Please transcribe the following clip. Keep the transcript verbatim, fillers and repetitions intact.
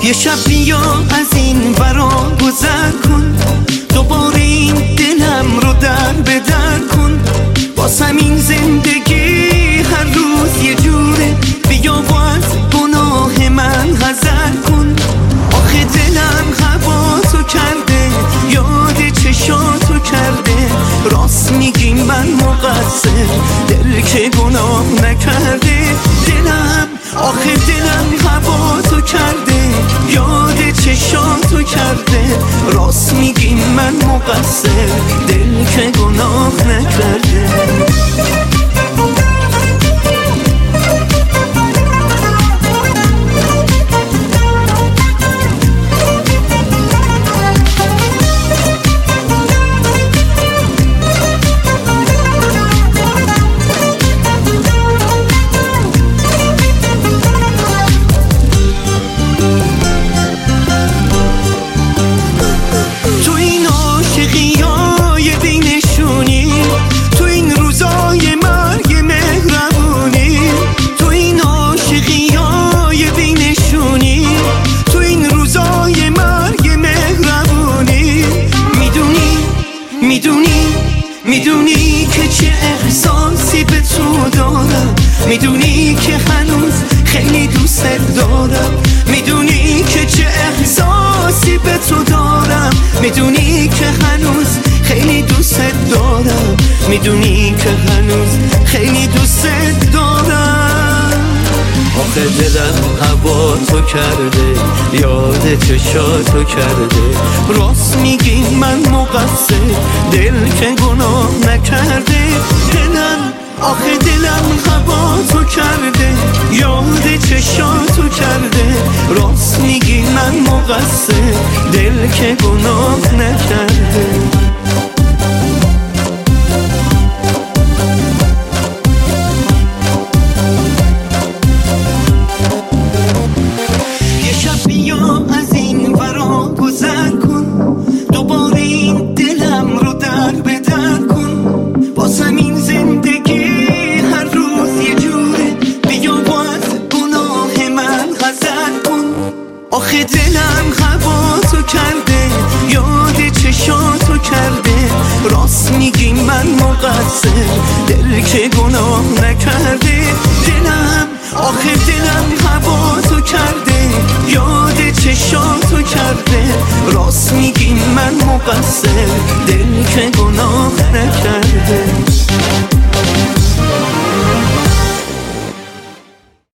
یه شب بیا از این ورا گذر کن، دوباره این دلم رو در به در کن. واسم این زندگی هر روز یه جوره، بیا و از گناه من حذر کن. آخه دلم هواتو کرده، یاد چشاتو کرده. راست میگی من مقصر، دل که گناه نکرده. دلم آخه دلم هواتو کرده، یاد چشاتو کرده. راست میگی من مقصر، دل که گناه نکرده. میدونی میدونی که چه احساسی به تو دارم، میدونی که هنوز خیلی دوست دارم. میدونی که چه احساسی به تو دارم، میدونی که هنوز خیلی دوست دارم. میدونی که هنوز خیلی دوست دارم. آخه دلم هوا تو کرده، یاد چشاتو کرده. راست میگی من مقصر، دل که گناه نکرده. دلم آخه دلم هوا تو کرده، یاد چشاتو کرده. راست میگی من مقصر، دل که گناه نکرده. آخه دلم هوا تو کرده، یاد چشاتو کرده. راست میگی من مقصر، دل که گناه نکرده. دلم آخه دلم هوا تو کرده، یاد چشاتو کرده. راست میگی من مقصر، دل که گناه